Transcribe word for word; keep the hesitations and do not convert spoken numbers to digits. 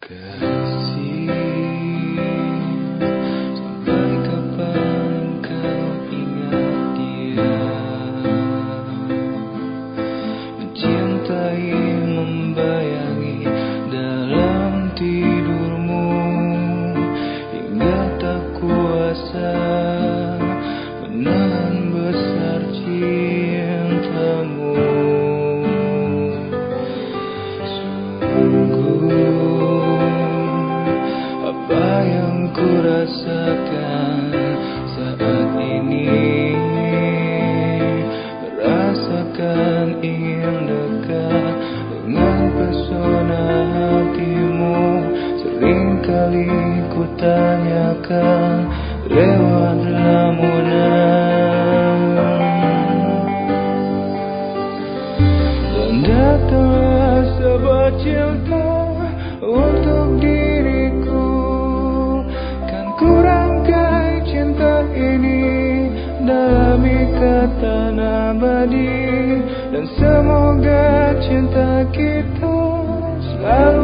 Kasih, sampai kapan kau ingat dia? Mencintai, membayangi dalam tidurmu, hingga tak kuasa menahan besar cintamu. Apa yang ku rasakan saat ini, merasakan ingin dekat dengan pesona hatimu. Seringkali ku tanyakan lewat lamunan, dan datanglah sebuah cinta untuk diriku. Kan ku rangkai cinta ini dalam ikatan abadi, dan semoga cinta kita selalu